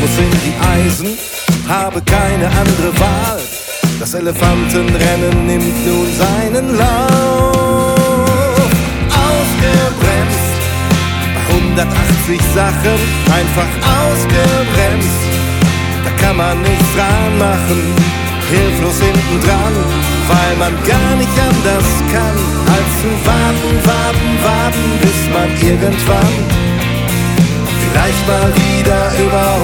muss in die Eisen, habe keine andere Wahl. Das Elefantenrennen nimmt nun seinen Lauf. Ausgebremst, bei 180 Sachen einfach ausgebremst. Da kann man nichts dran machen, hilflos hinten dran, weil man gar nicht anders kann, als zu warten, warten, warten, bis man irgendwann vielleicht mal wieder überholt.